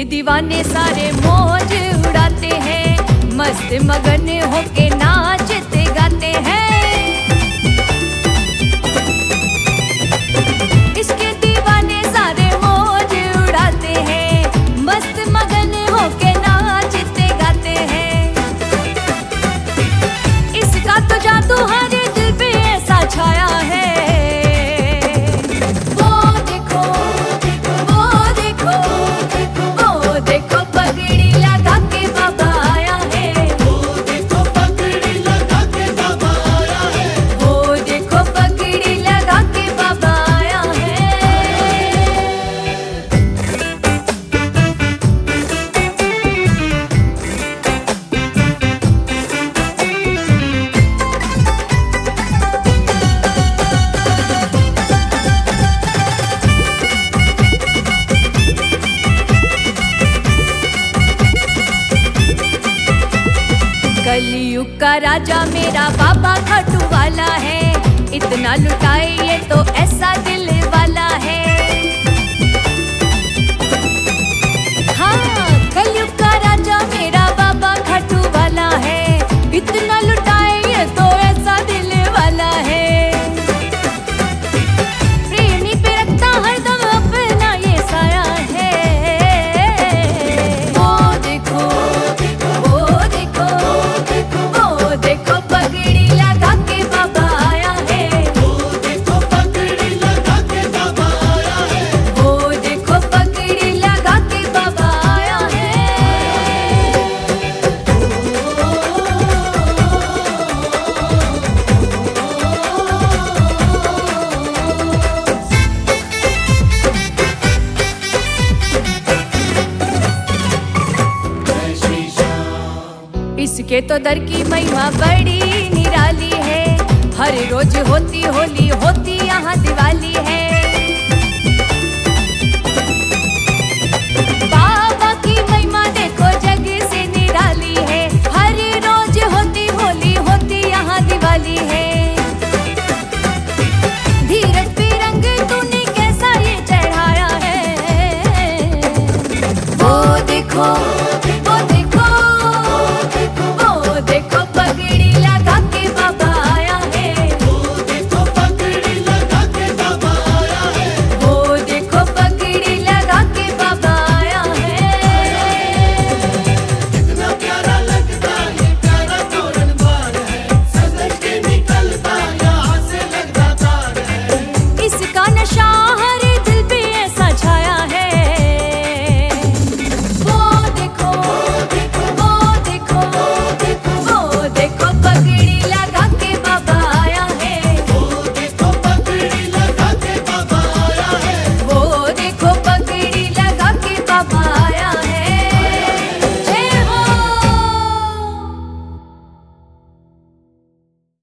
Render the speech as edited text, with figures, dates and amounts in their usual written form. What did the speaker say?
दीवाने सारे मौज उड़ाते हैं, मस्त मगन होके नाचते गाते हैं। इसके दीवाने सारे मौज उड़ाते हैं, मस्त मगन होके नाचते गाते हैं। इसका तो जादू हर दिल पे ऐसा छाया है। कलयुग का राजा मेरा बाबा खाटू वाला है, इतना लुटाए ये तो ऐसा दिल वाला है। हाँ, कलयुग का राजा मेरा बाबा खाटू वाला है, इतना लुटाए ये तो ऐसा दिल वाला है। प्रेमी पे रखता हरदम अपना ये साया है। वो देखो पगड़ी लगा के बाबा आया है। वो देखो पगड़ी लगा के बाबा आया है। वो देखो पगड़ी लगा के बाबा आया है। इसके तो दर की महिमा बड़ी निराली है, हर रोज होती होली होती यहाँ दिवाली है।